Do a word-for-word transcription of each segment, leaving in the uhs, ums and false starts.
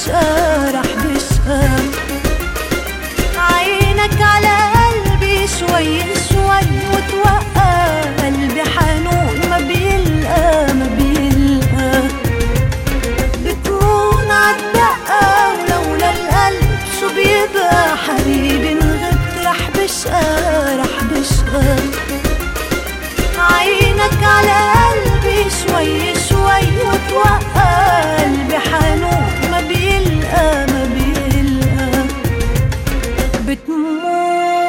بشقى رح بشقى. عينك على قلبي شوي شوي وتوقع، قلبي حنون ما بيلقى ما بيلقى. بتكون عالدقة ولولا القلب شو بيبقى، حبيبي انغبت رح بشقى رح بشقى. عينك على قلبي شوي شوي وتوقع، قلبي حنون ما بيلقى ما بيلقى. بتموت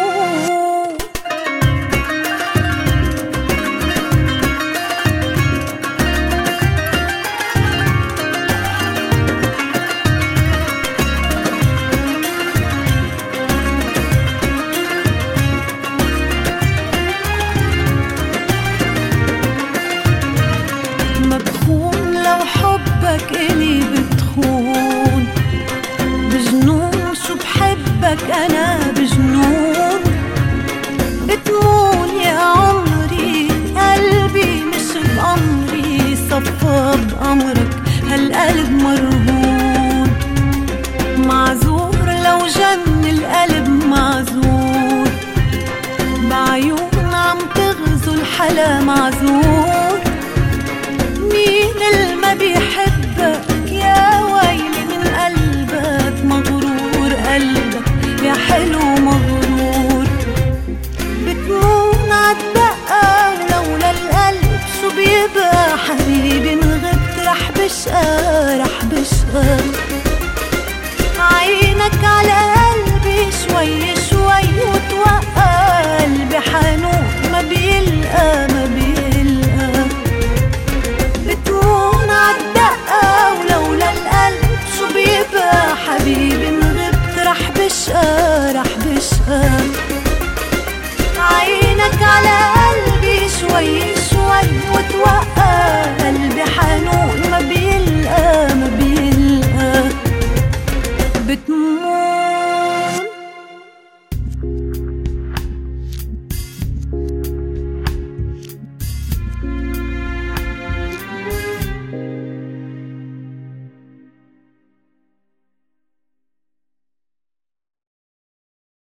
مبخون لو حبك إلي بتخون، بجنون شو بحبك أنا بجنون. بتمون يا عمري قلبي مش بأمري، صفى بأمرك هالقلب مرهون. معذور لو جن القلب معذور، بعيون عم تغزو الحلا معذور. مين الما بيحبك يا ويلي من قلبك، مغرور قلبك يا حلو مغرور. بتمون عالدقة ولولا القلب شو بيبقى، حبيبي انغبت رح بشقى رح بشقى. عينك على قلبي شوي شوي وتوقع،